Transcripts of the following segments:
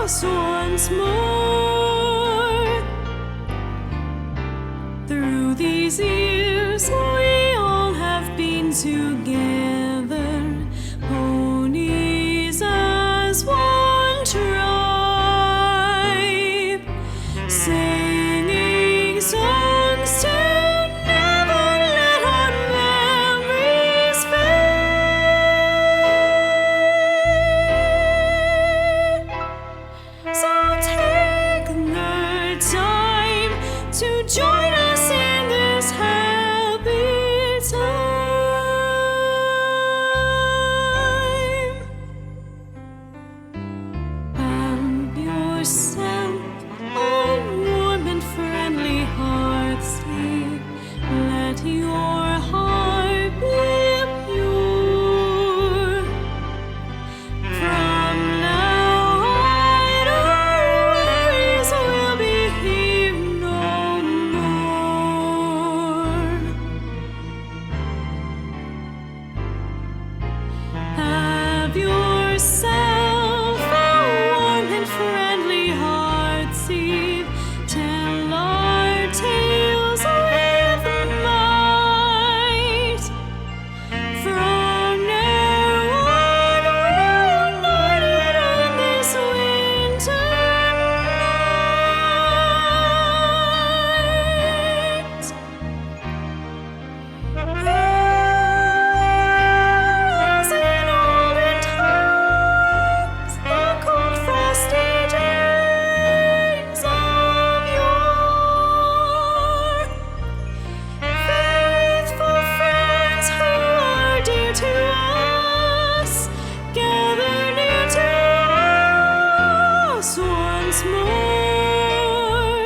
us once more. Through these years we all have been together, ponies as one tribe, singing songs to never let our memories fade. So take the time to join us in this happy time. Have yourself a warm and friendly heartscape. Let your heart be pure. From now on, our worries will be here no more. Have yourself a warm and friendly heartseat. Tell our tales with might. From now on, we're united on this winter night. As in olden times, the cold frosty days of yore, faithful friends who are dear to us, gather near to us once more.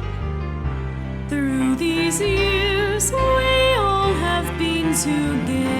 Through these years we all have been together,